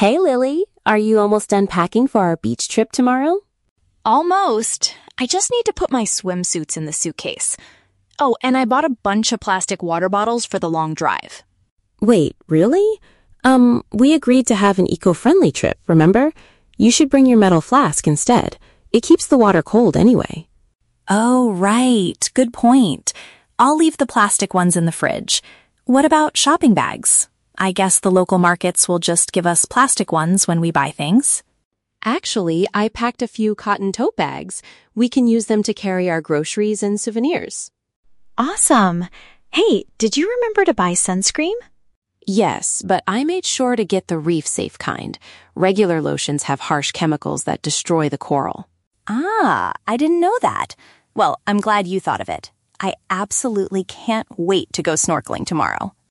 Hey, Lily. Are you almost done packing for our beach trip tomorrow? Almost. I just need to put my swimsuits in the suitcase. Oh, and I bought a bunch of plastic water bottles for the long drive. Wait, really? We agreed to have an eco-friendly trip, remember? You should bring your metal flask instead. It keeps the water cold anyway. Oh, right. Good point. I'll leave the plastic ones in the fridge. What about shopping bags? I guess the local markets will just give us plastic ones when we buy things. Actually, I packed a few cotton tote bags. We can use them to carry our groceries and souvenirs. Awesome. Hey, did you remember to buy sunscreen? Yes, but I made sure to get the reef-safe kind. Regular lotions have harsh chemicals that destroy the coral. Ah, I didn't know that. Well, I'm glad you thought of it. I absolutely can't wait to go snorkeling tomorrow.